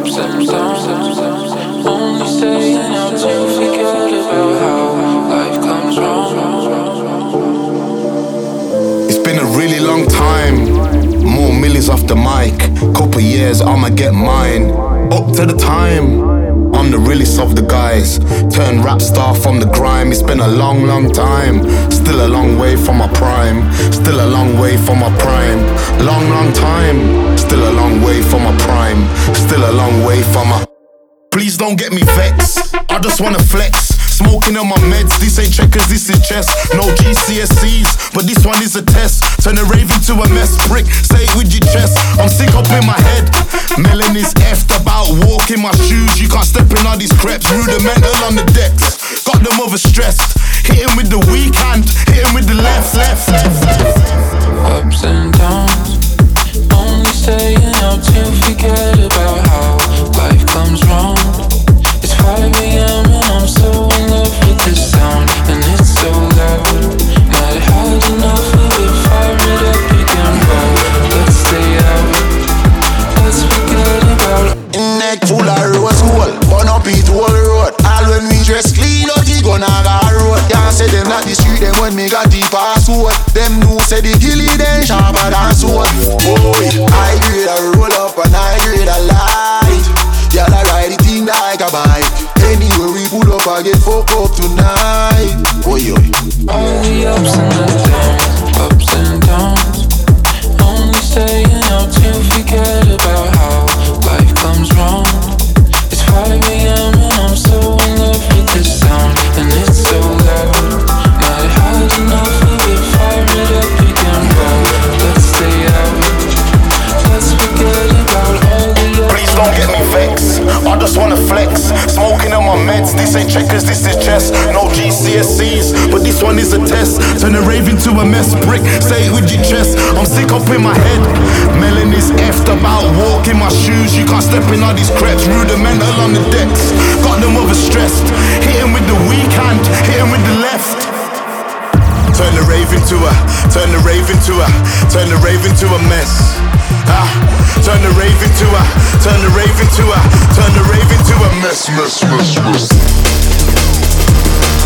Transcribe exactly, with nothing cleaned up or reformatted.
Ups and downs, only staying out to forget about how life comes round. It's been a really long time. More millions off the mic. Couple years, I'ma get mine. Up to the time. I'm the realest of the guys. Turn rap star from the grime. It's been a long, long time. Still a long way from my prime. Still a long way from my prime. Long, long time. Still a long way from my prime. Still a long way from my. Please don't get me vexed. I just wanna flex. Smoking on my meds, this ain't checkers, this is chess. No G C S Es, but this one is a test. Turn a rave into a mess, prick, say it with your chest. I'm sick up in my head. Melon is effed about walking my shoes. You can't step in all these crepes, rudimental on the decks. Got them overstressed. Hit him with the weak hand, hit him with the left, left, left. Ups and downs, only staying out to forget about how life comes round. It's five a.m. and I'm so in love with this sound, and it's so loud. Might have had enough of it, fire it up again, but let's stay out. Let's forget about it. Neck full of rose gold, burn up it whole road. All when we dress clean up, he gonna go road. Can't say them not the street, them when me got the password. Them know say the gilly, them sharper than sword. Boy, I grade a roll up and I grade a light. Y'all a ride the thing like a bike. Anywhere we pull up, I get fucked up tonight. Oi, oi. All the ups and the downs, ups and downs, only staying out to forget about how life comes round. It's five a.m. and I'm so in love with this sound, and it's so loud. Might have had enough of it, fire it up again, but let's stay out. Let's forget about all the ups. Please don't get me vexed. I just wanna flex. Smoking on my meds, this ain't checkers, this is chess. No G C S Es, but this one is a test. Turn a rave into a mess, brick, say it with your chest. I'm sick up in my head. Melon is effed about walking my shoes. You can't step in all these crepes, rudimental on the decks. Got them overstressed. Hit him with the weak hand, hit him with the left. Turn the rave into a, turn the rave into a, turn the rave into a mess. Ah, turn the rave into a, turn the rave into a, turn the rave into a mess, mess, mess, mess.